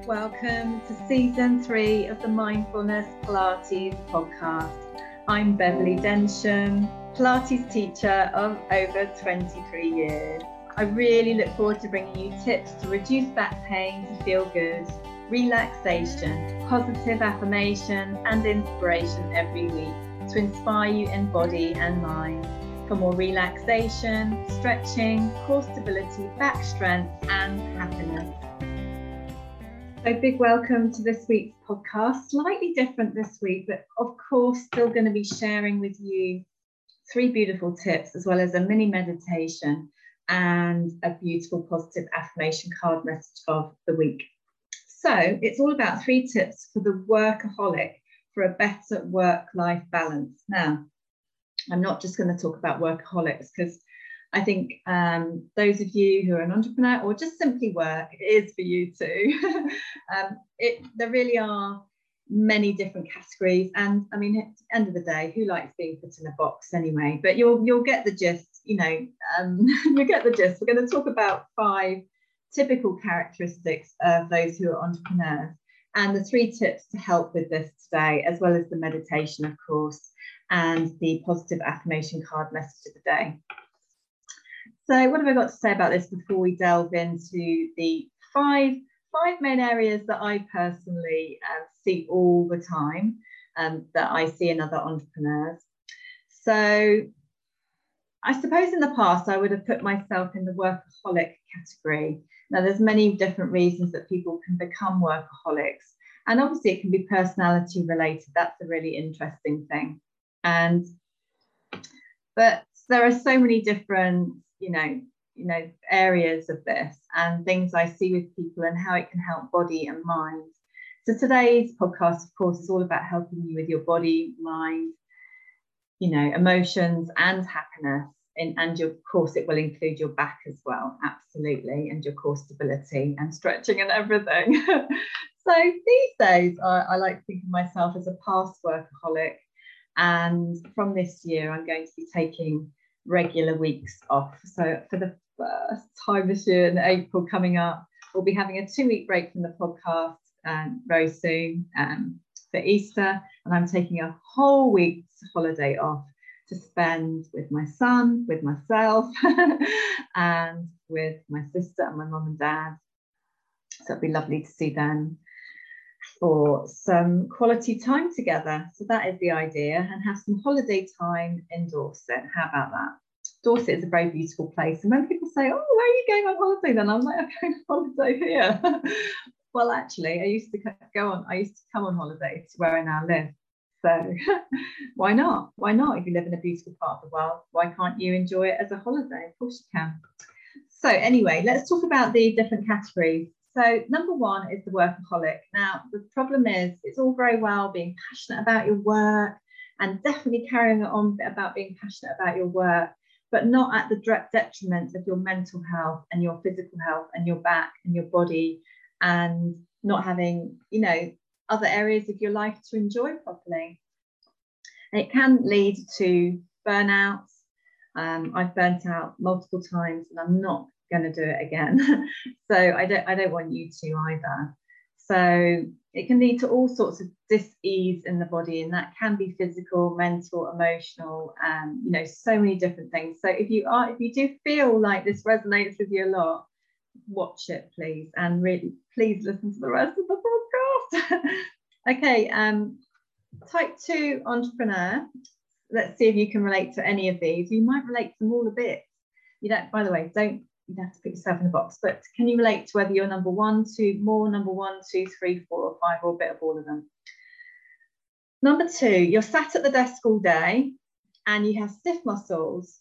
welcome to season 3 of the Mindfulness Pilates podcast. I'm Beverly Densham, Pilates teacher of over 23 years. I really look forward to bringing you tips to reduce back pain, to feel good, relaxation, positive affirmation and inspiration every week to inspire you in body and mind for more relaxation, stretching, core stability, back strength and happiness. So big welcome to this week's podcast. Slightly different this week, but of course still going to be sharing with you 3 beautiful tips as well as a mini meditation and a beautiful positive affirmation card message of the week. So it's all about 3 tips for the workaholic for a better work-life balance. Now, I'm not just going to talk about workaholics because I think those of you who are an entrepreneur or just simply work, it is for you too. There really are many different categories, and I mean, at the end of the day, who likes being put in a box anyway? But you'll get the gist. You get the gist. We're going to talk about 5 typical characteristics of those who are entrepreneurs, and the 3 tips to help with this today, as well as the meditation, of course, and the positive affirmation card message of the day. So what have I got to say about this before we delve into the 5 main areas that I personally see all the time, that I see in other entrepreneurs. So I suppose in the past I would have put myself in the workaholic category. Now there's many different reasons that people can become workaholics, and obviously it can be personality related. That's a really interesting thing. But there are so many different areas of this and things I see with people and how it can help body and mind. So today's podcast, of course, is all about helping you with your body, mind, emotions and happiness. And of course, it will include your back as well, absolutely, and your core stability and stretching and everything. So these days, I like to think of myself as a past workaholic. And from this year, I'm going to be taking regular weeks off. So for the first time this year in April coming up, we'll be having a 2-week break from the podcast very soon for Easter, and I'm taking a whole week's holiday off to spend with my son, with myself and with my sister and my mum and dad. So it'll be lovely to see them for some quality time together. So that is the idea, and have some holiday time in Dorset. How about that? Dorset is a very beautiful place, and when people say, "Oh, where are you going on holiday?" then I'm like, "I'm going on holiday here." Well, actually, I used to come on holiday to where I now live. So why not? Why not? If you live in a beautiful part of the world, why can't you enjoy it as a holiday? Of course you can. So anyway, let's talk about the different categories. So number 1 is the workaholic. Now, the problem is it's all very well being passionate about your work and definitely carrying it on about being passionate about your work, but not at the direct detriment of your mental health and your physical health and your back and your body, and not having, other areas of your life to enjoy properly. And it can lead to burnouts. I've burnt out multiple times, and I'm not going to do it again. So I don't want you to either. So it can lead to all sorts of dis-ease in the body, and that can be physical, mental, emotional, so many different things. So if you do feel like this resonates with you a lot, watch it, please, and really please listen to the rest of the podcast. Okay, type 2 entrepreneur. Let's see if you can relate to any of these. You might relate to them all a bit. By the way, you have to put yourself in a box, but can you relate to whether you're number 1, 2, number 1, 2, 3, 4 or 5, or a bit of all of them? Number 2, you're sat at the desk all day and you have stiff muscles,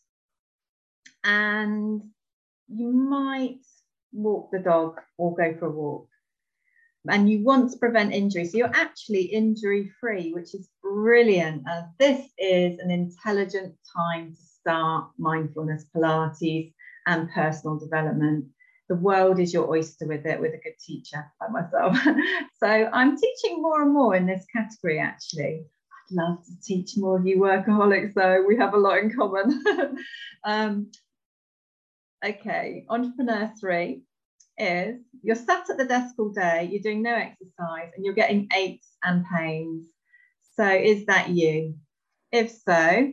and you might walk the dog or go for a walk, and you want to prevent injury, so you're actually injury free, which is brilliant. This is an intelligent time to start mindfulness, Pilates and personal development. The world is your oyster with it, with a good teacher like myself. So I'm teaching more and more in this category, actually. I'd love to teach more of you workaholics, though. We have a lot in common. Okay, entrepreneur 3 is you're sat at the desk all day, you're doing no exercise, and you're getting aches and pains. So is that you? If so,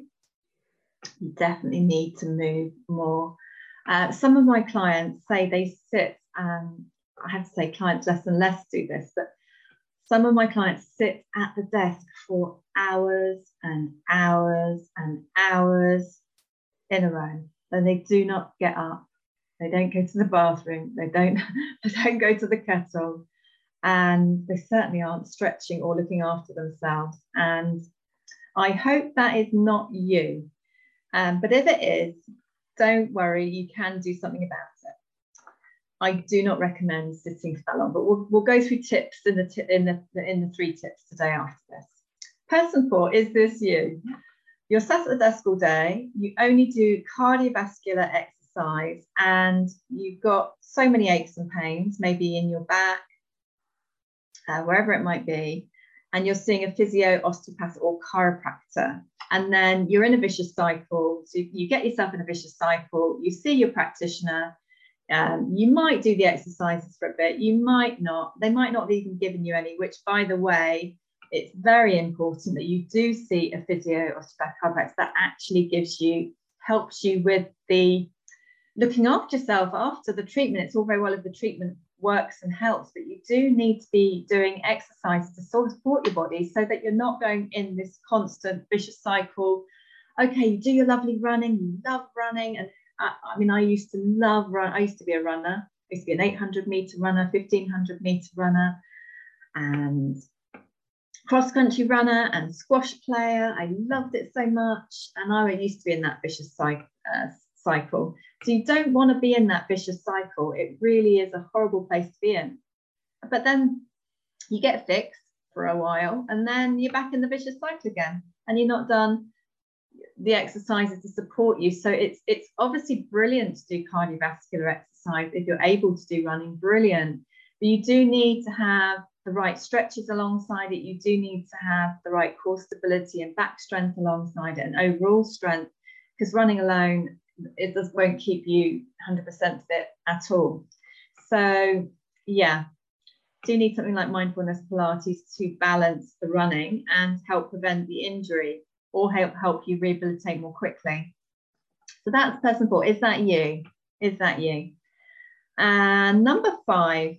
you definitely need to move more. Some of my clients say they sit, I have to say clients less and less do this, but some of my clients sit at the desk for hours and hours and hours in a row, and they do not get up. They don't go to the bathroom. They don't go to the kettle, and they certainly aren't stretching or looking after themselves. And I hope that is not you. But if it is, don't worry, you can do something about it. I do not recommend sitting for that long, but we'll go through tips in the 3 tips today after this. Person 4, is this you? You're sat at the desk all day, you only do cardiovascular exercise, and you've got so many aches and pains, maybe in your back, wherever it might be, and you're seeing a physio, osteopath, or chiropractor. And then you're in a vicious cycle. So you get yourself in a vicious cycle, you see your practitioner, you might do the exercises for a bit, you might not. They might not have even given you any, which, by the way, it's very important that you do see a physio, osteopath, chiropractor that actually helps you with the looking after yourself after the treatment. It's all very well if the treatment works and helps, but you do need to be doing exercise to sort of support your body so that you're not going in this constant vicious cycle. Okay, you do your lovely running, you love running, and I mean, I used to love run. I used to be a runner. I used to be an 800-meter runner, 1500-meter runner, and cross-country runner and squash player. I loved it so much, and I used to be in that vicious cycle. So you don't want to be in that vicious cycle. It really is a horrible place to be in. But then you get fixed for a while, and then you're back in the vicious cycle again, and you're not done the exercises to support you. So it's obviously brilliant to do cardiovascular exercise if you're able to do running, brilliant. But you do need to have the right stretches alongside it. You do need to have the right core stability and back strength alongside it, and overall strength, because running alone, it won't keep you 100% fit at all. So yeah, do need something like mindfulness Pilates to balance the running and help prevent the injury, or help you rehabilitate more quickly. So that's person 4. Is that you? Is that you? And number 5,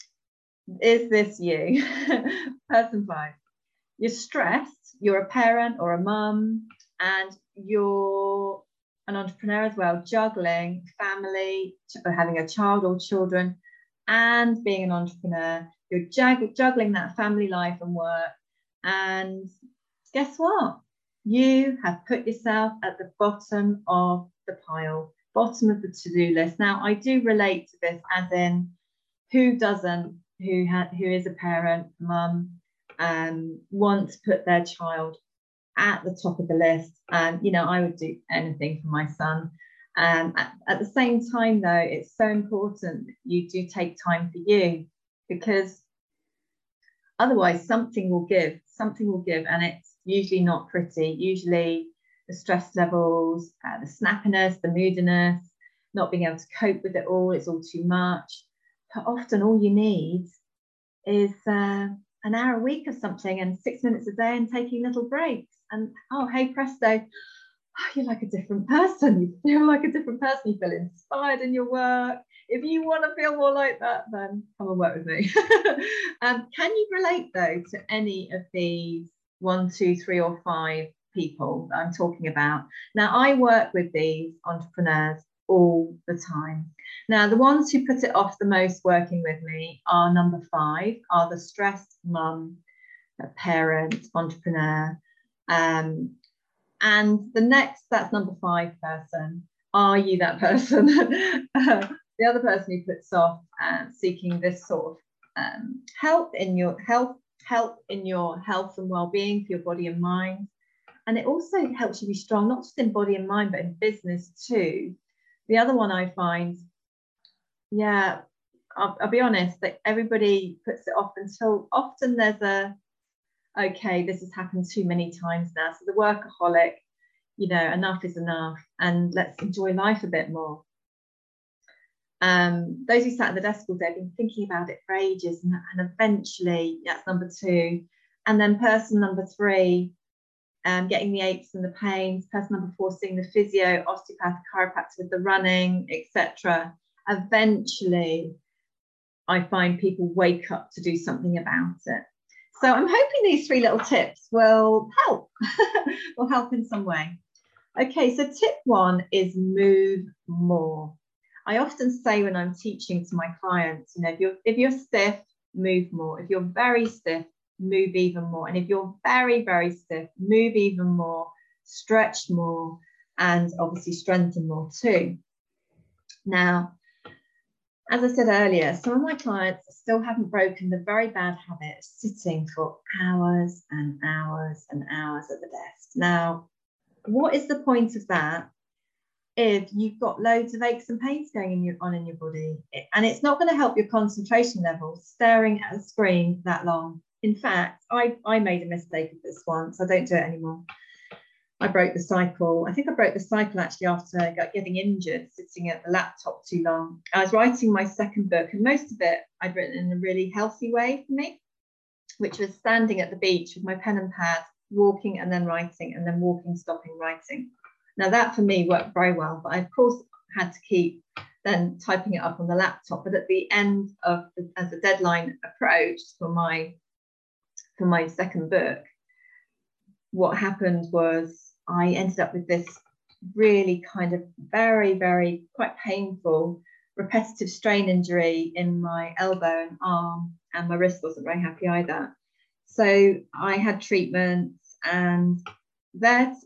is this you? Person 5. You're stressed, you're a parent or a mum, and you're an entrepreneur as well, juggling family, having a child or children, and being an entrepreneur. You're juggling that family life and work. And guess what? You have put yourself at the bottom of the pile, bottom of the to-do list. Now, I do relate to this, as in, who doesn't, who is a parent, mum, want to put their child at the top of the list. And, you know, I would do anything for my son. At the same time, though, it's so important that you do take time for you, because otherwise something will give, and it's usually not pretty. Usually the stress levels, the snappiness, the moodiness, not being able to cope with it all, it's all too much. But often all you need is an hour a week of something, and 6 minutes a day, and taking little breaks. And oh, hey presto, you're like a different person. You feel like a different person. You feel inspired in your work. If you want to feel more like that, then come and work with me. Can you relate, though, to any of these 1, 2, 3, or 5 people that I'm talking about? Now, I work with these entrepreneurs all the time. Now, the ones who put it off the most working with me are number 5, are the stressed mum, parent, entrepreneur. And the next, that's number 5 person. Are you that person? The other person who puts off seeking this sort of help in your health and well-being for your body and mind. And it also helps you be strong, not just in body and mind, but in business too. The other one I find, yeah, I'll be honest, that everybody puts it off until often there's okay, this has happened too many times now. So the workaholic, you know, enough is enough, and let's enjoy life a bit more. Those who sat at the desk all day have been thinking about it for ages, and eventually that's number 2. And then person number 3, getting the aches and the pains. Person number 4, seeing the physio, osteopath, chiropractor with the running, etc. Eventually, I find people wake up to do something about it. So I'm hoping these 3 little tips will help, will help in some way. Okay, so tip 1 is move more. I often say when I'm teaching to my clients, you know, if you're stiff, move more. If you're very stiff, move even more. And if you're very, very stiff, move even more, stretch more, and obviously strengthen more too. Now, as I said earlier, some of my clients still haven't broken the very bad habit of sitting for hours and hours and hours at the desk. Now, what is the point of that if you've got loads of aches and pains going on in your body? And it's not going to help your concentration levels staring at a screen that long. In fact, I made a mistake of this once. I don't do it anymore. I broke the cycle. I think I broke the cycle actually after getting injured, sitting at the laptop too long. I was writing my second book, and most of it I'd written in a really healthy way for me, which was standing at the beach with my pen and pad, walking and then writing, and then walking, stopping, writing. Now that for me worked very well, but I of course had to keep then typing it up on the laptop. But at the end of as the deadline approached for my second book, what happened was I ended up with this really kind of very, very quite painful repetitive strain injury in my elbow and arm, and my wrist wasn't very happy either. So I had treatments, and their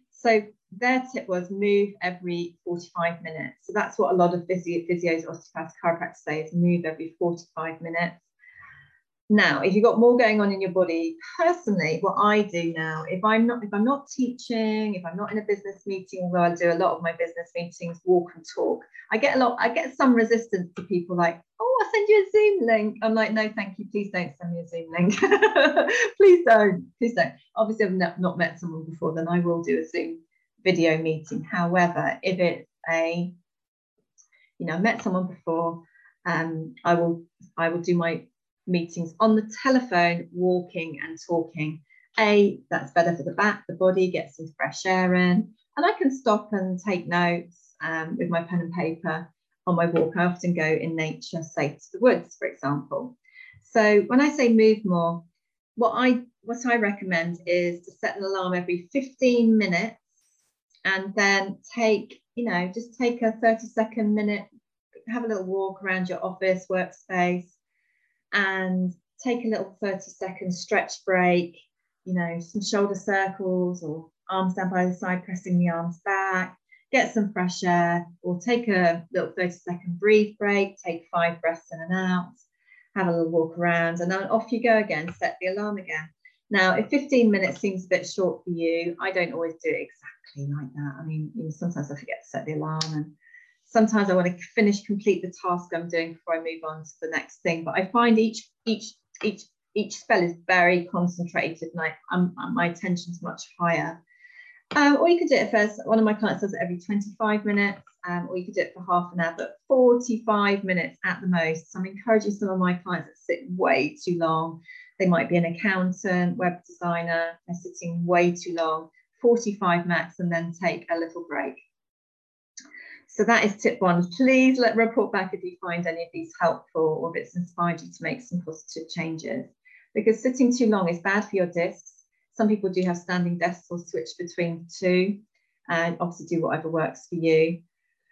tip was move every 45 minutes. So that's what a lot of physios, osteopaths, chiropractors say, is move every 45 minutes. Now, if you've got more going on in your body, personally, what I do now, if I'm not teaching, if I'm not in a business meeting, although I do a lot of my business meetings, walk and talk, I get some resistance to people like, oh, I'll send you a Zoom link. I'm like, no, thank you. Please don't send me a Zoom link. Please don't. Obviously, I've not met someone before, then I will do a Zoom video meeting. However, if it's I met someone before, I will do my meetings on the telephone, walking and talking. That's better for the back, the body, gets some fresh air in, and I can stop and take notes with my pen and paper on my walk. I often go in nature, say to the woods, for example. So when I say move more, what I recommend is to set an alarm every 15 minutes, and then take a 30-second minute, have a little walk around your office, workspace, and take a little 30-second stretch break, some shoulder circles or arms down by the side, pressing the arms back, get some fresh air, or take a little 30-second breathe break, take 5 breaths in and out, have a little walk around, and then off you go again, set the alarm again. Now, if 15 minutes seems a bit short for you, I don't always do it exactly like that. I mean, sometimes I forget to set the alarm, and sometimes I want to complete the task I'm doing before I move on to the next thing. But I find each spell is very concentrated, and my attention's much higher. Or you could do it first. One of my clients does it every 25 minutes, or you could do it for half an hour, but 45 minutes at the most. So I'm encouraging some of my clients that sit way too long. They might be an accountant, web designer, they're sitting way too long, 45 max, and then take a little break. So that is tip 1. Please report back if you find any of these helpful, or if it's inspired you to make some positive changes, because sitting too long is bad for your discs. Some people do have standing desks or switch between the two, and obviously do whatever works for you.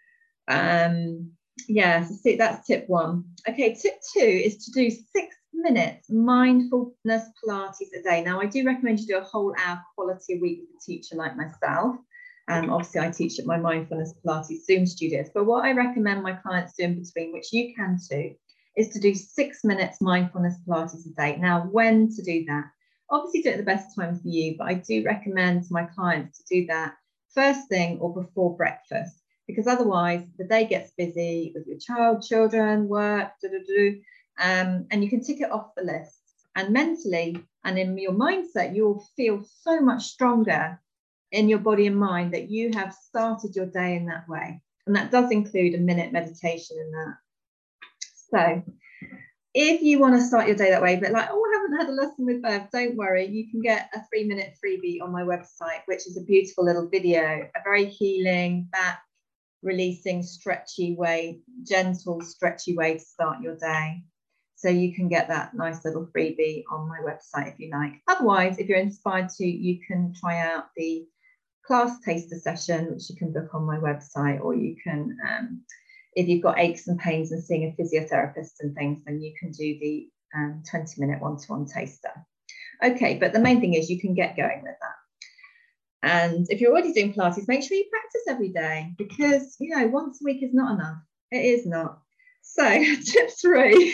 So see, that's tip 1. Okay, tip 2 is to do 6 minutes mindfulness Pilates a day. Now, I do recommend you do a whole hour quality a week with a teacher like myself. Obviously, I teach at my Mindfulness Pilates Zoom studios, but what I recommend my clients do in between, which you can too, is to do 6 minutes mindfulness Pilates a day. Now, when to do that? Obviously, do it at the best time for you, but I do recommend to my clients to do that first thing or before breakfast, because otherwise the day gets busy with your children, work, and you can tick it off the list. And mentally and in your mindset, you'll feel so much stronger in your body and mind that you have started your day in that way. And that does include a minute meditation in that. So if you want to start your day that way, but like, oh, I haven't had a lesson with Bev, don't worry. You can get a 3-minute freebie on my website, which is a beautiful little video, a very healing, back releasing, stretchy way, gentle, stretchy way to start your day. So you can get that nice little freebie on my website if you like. Otherwise, if you're inspired to, you can try out the class taster session, which you can book on my website, or you can, if you've got aches and pains and seeing a physiotherapist and things, then you can do the 20-minute one-to-one taster. Okay, but the main thing is you can get going with that. And if you're already doing Pilates, make sure you practice every day, because, you know, once a week is not enough. It is not. So tip 3,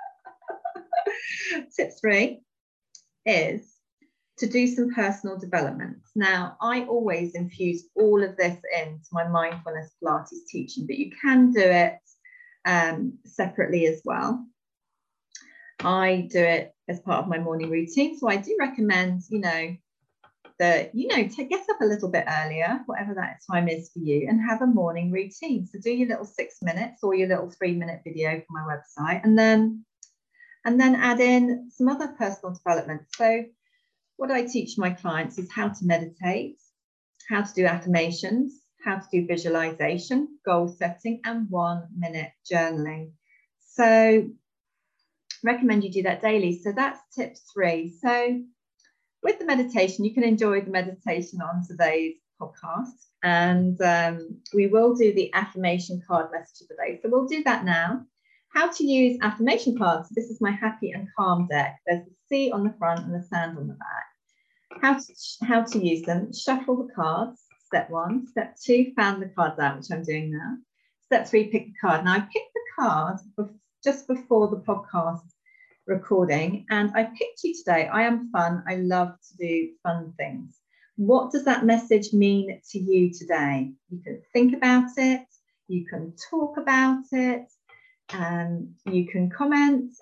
tip 3 is to do some personal development. Now, I always infuse all of this into my mindfulness Pilates teaching, but you can do it separately as well. I do it as part of my morning routine. So I do recommend, you know, that, you know, to get up a little bit earlier, whatever that time is for you, and have a morning routine. So do your little 6 minutes or your little 3-minute video from my website, and then add in some other personal development. So what I teach my clients is how to meditate, how to do affirmations, how to do visualization, goal setting, and 1-minute journaling. So recommend you do that daily. So that's tip 3. So with the meditation, you can enjoy the meditation on today's podcast, and we will do the affirmation card message of the day. So we'll do that now. How to use affirmation cards. This is my happy and calm deck. There's the sea on the front and the sand on the back. How to use them. Shuffle the cards, step 1. Step 2, fan the cards out, which I'm doing now. Step 3, pick the card. Now I picked the card just before the podcast recording, and I picked you today. I am fun. I love to do fun things. What does that message mean to you today? You can think about it, you can talk about it, and you can comment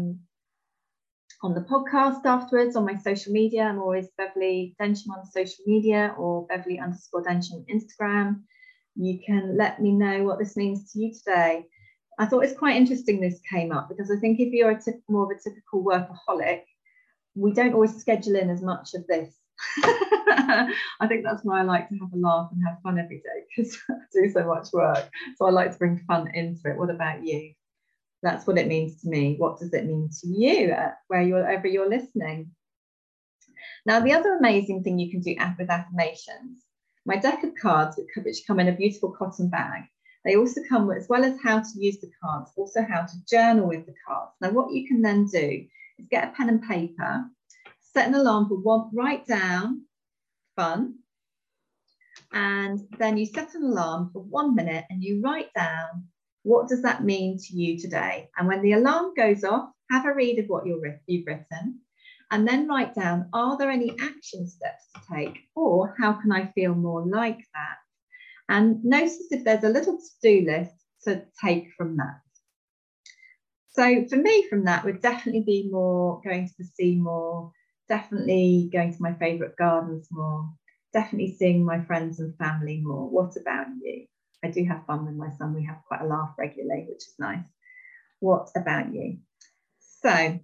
on the podcast afterwards on my social media. I'm always Beverly Densham on social media, or Beverly_Densham on Instagram. You can let me know what this means to you today. I thought it's quite interesting this came up, because I think if you're more of a typical workaholic, we don't always schedule in as much of this. I think that's why I like to have a laugh and have fun every day, because I do so much work. So I like to bring fun into it. What about you? That's what it means to me. What does it mean to you wherever you're listening? Now, the other amazing thing you can do with affirmations, my deck of cards, which come in a beautiful cotton bag, they also come with, as well as how to use the cards, also how to journal with the cards. Now, what you can then do is get a pen and paper, set an alarm for write down fun, and then you set an alarm for 1 minute and you write down, what does that mean to you today? And when the alarm goes off, have a read of what you've written, and then write down, are there any action steps to take, or how can I feel more like that? And notice if there's a little to-do list to take from that. So for me, from that would definitely be more going to the sea more, definitely going to my favourite gardens more, definitely seeing my friends and family more. What about you? I do have fun with my son. We have quite a laugh regularly, which is nice. What about you? So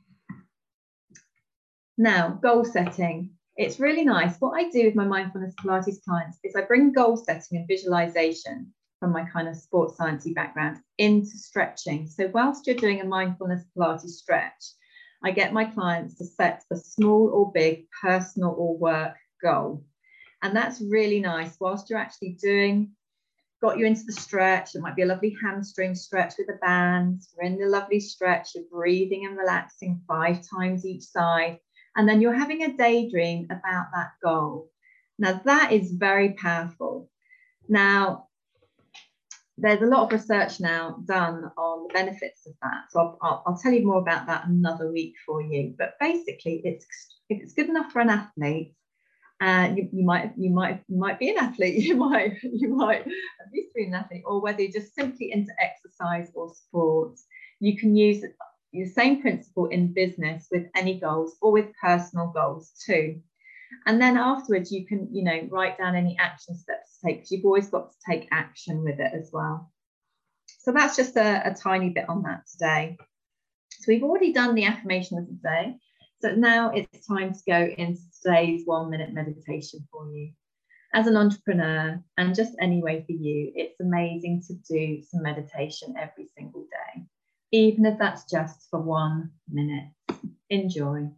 now, goal setting. It's really nice. What I do with my mindfulness Pilates clients is I bring goal setting and visualization from my kind of sports sciencey background into stretching. So whilst you're doing a mindfulness Pilates stretch, I get my clients to set a small or big personal or work goal. And that's really nice. Whilst you're actually got you into the stretch, it might be a lovely hamstring stretch with a band. You're in the lovely stretch, you're breathing and relaxing 5 times each side. And then you're having a daydream about that goal. Now that is very powerful. Now, there's a lot of research now done on the benefits of that. So I'll tell you more about that another week for you. But basically, if it's good enough for an athlete, you might be an athlete, you might at least be an athlete, or whether you're just simply into exercise or sports, you can use the same principle in business with any goals, or with personal goals too. And then afterwards, you can, write down any action steps to take, because you've always got to take action with it as well. So that's just a tiny bit on that today. So we've already done the affirmation of the day. So now it's time to go into today's 1-minute meditation for you. As an entrepreneur, and just any way for you, it's amazing to do some meditation every single day, even if that's just for 1 minute. Enjoy.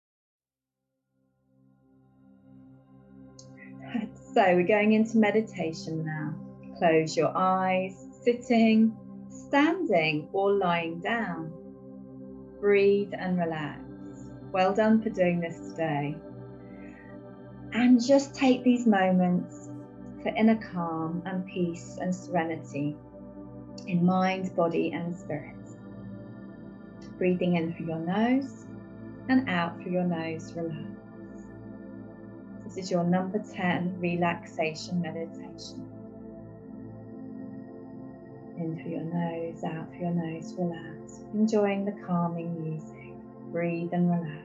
So we're going into meditation now. Close your eyes, sitting, standing, or lying down. Breathe and relax. Well done for doing this today. And just take these moments for inner calm and peace and serenity in mind, body, and spirit. Breathing in through your nose and out through your nose, relax. This is your number 10 relaxation meditation. In through your nose, out through your nose, relax. Enjoying the calming music. Breathe and relax.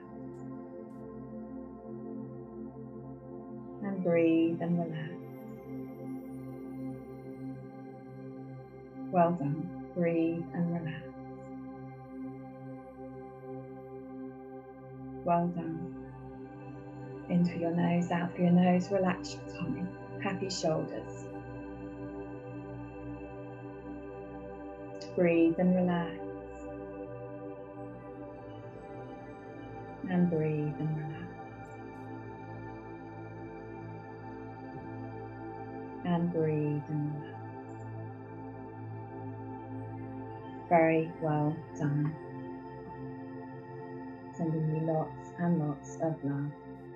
And breathe and relax. Well done. Breathe and relax. Well done. In through your nose, out through your nose, relax your tummy. Happy shoulders. Breathe and relax. And breathe and relax. And breathe and relax. Very well done. Sending you lots and lots of love.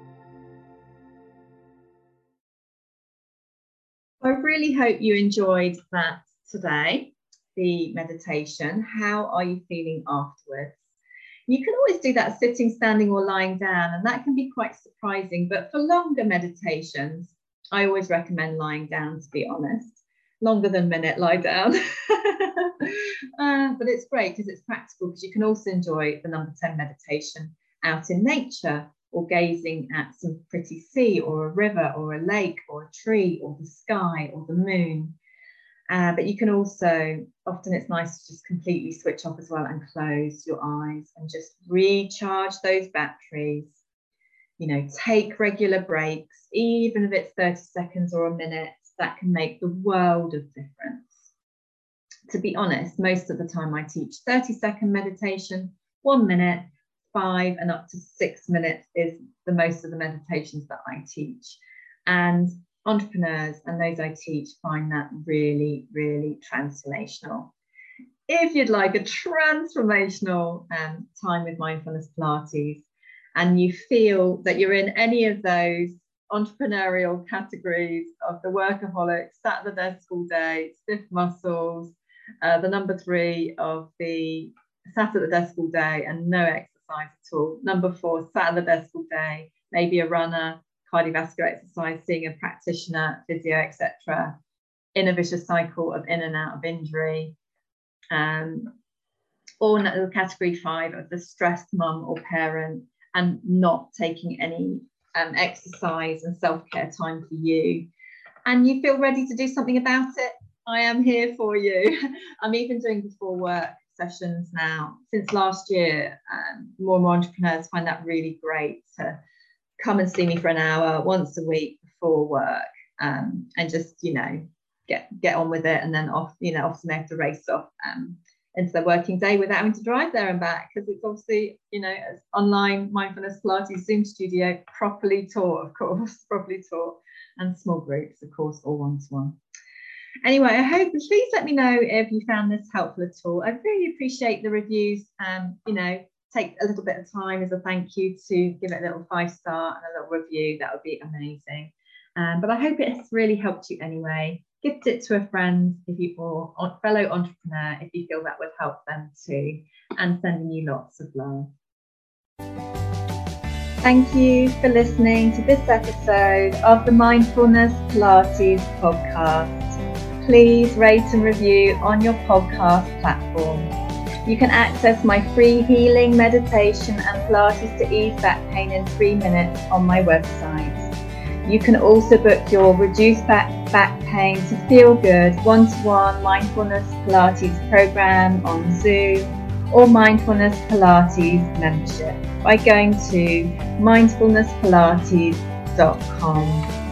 I really hope you enjoyed that today, the meditation. How are you feeling afterwards? You can always do that sitting, standing, or lying down, and that can be quite surprising. But for longer meditations, I always recommend lying down, to be honest. Longer than a minute, lie down. But it's great because it's practical, because you can also enjoy the number 10 meditation out in nature, or gazing at some pretty sea, or a river, or a lake, or a tree, or the sky, or the moon. But you can also, often it's nice to just completely switch off as well and close your eyes and just recharge those batteries. Take regular breaks, even if it's 30 seconds or a minute. That can make the world of difference. To be honest, most of the time I teach 30-second meditation, 1 minute, 5 and up to 6 minutes is the most of the meditations that I teach. And entrepreneurs and those I teach find that really, really transformational. If you'd like a transformational time with Mindfulness Pilates, and you feel that you're in any of those entrepreneurial categories of the workaholic, sat at the desk all day, stiff muscles, the number 3 of the sat at the desk all day and no exercise at all, number 4, sat at the desk all day, maybe a runner, cardiovascular exercise, seeing a practitioner, physio, etc., in a vicious cycle of in and out of injury, or category 5 of the stressed mum or parent and not taking any exercise and self-care time for you, and you feel ready to do something about it, I am here for you. I'm even doing before work sessions now. Since last year, more and more entrepreneurs find that really great to come and see me for an hour once a week before work, and just get on with it, and then often they have to race off into their working day without having to drive there and back, because it's obviously as online Mindfulness Pilates Zoom studio, properly taught, of course, and small groups, of course, or one-to-one. Anyway, I hope, please let me know if you found this helpful at all. I really appreciate the reviews. Take a little bit of time as a thank you to give it a little 5-star and a little review. That would be amazing. But I hope it has really helped you anyway. Gift it to a friend or a fellow entrepreneur if you feel that would help them too. And sending you lots of love. Thank you for listening to this episode of the Mindfulness Pilates podcast. Please rate and review on your podcast platform. You can access my free healing meditation and Pilates to ease back pain in 3 minutes on my website. You can also book your Reduce Back Pain to Feel Good one-to-one mindfulness Pilates program on Zoom or Mindfulness Pilates membership by going to mindfulnesspilates.com.